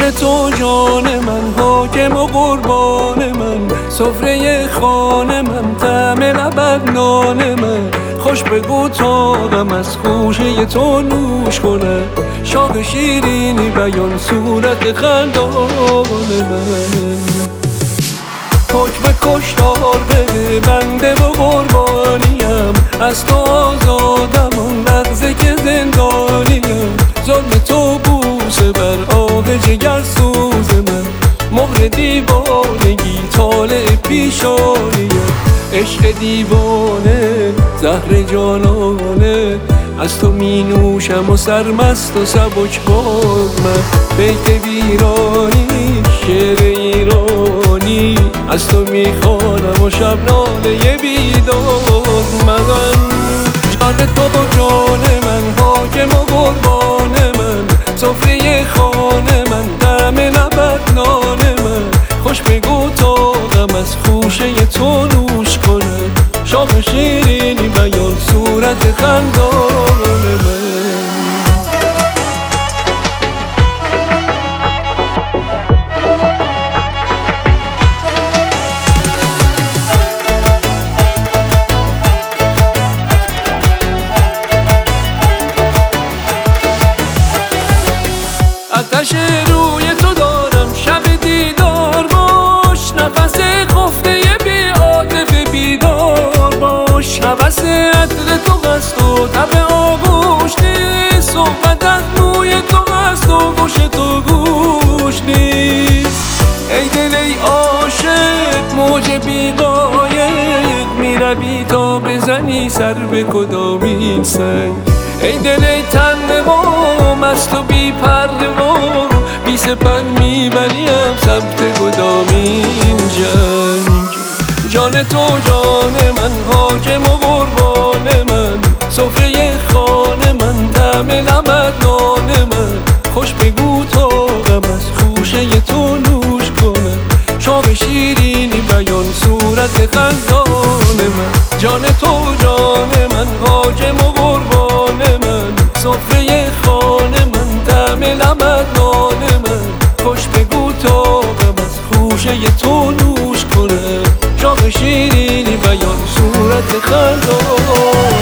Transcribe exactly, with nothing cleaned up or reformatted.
جان تو جان من، حاکم و قربان من، سفره خانه من، طعم لبت نان من. خوش بگو تا غم از خوشه تو نوش کنه، شاه شیرینی بیان صورت خندان من. حکم کشتار بده بنده و قربانیم، از تو آزادم آن لحظه که زندانیم. ظلم تو بوسه بر آب جگر سوز من، مهر دیوانگی طالع پیشانیم. عشق دیوانه زهر جانانه، از تو می نوشم و سرمست و سبک باد من. بیت ویرانی شعر ایرانی، از تو می خوانم و شب ناله بیداد من. جان تو جان من، حاکم و قربان من، سفره خانه من، طعم لبت نان من. خوش بگو تا غم از خوشه تو نوش کنه، شاه شیرینی بیان صورت خندان من. آتش روی تو دارم شب دیدار باش، نفس خفته بی عاطفه بیدار باش. نفس عطر تو هست و تب آغوش نیست، صحبت از موی تو هست و گوش تو گوش نیست. ای دل ای عاشق موج بی قایق، می روی تا بزنی سر به کدامین سنگ. ای دل ای تنها مست و بی پروا، بی سپر میبریم سمت کدامین جنگ. جان تو جان من، حاکم و قربان من، سفره خانه من، طعم لبت نان من. خوش بگو تا غم از خوشه تو نوش کنه، شاه شیرینی بیان صورت خندان من. جان تو جان من، حاکم و قربان من، سفره خانه من، طعم لبت نان من. خوش بگو تا غم از خوشه تو نوش کنه، شاه شیرینی بیان صورت خندان.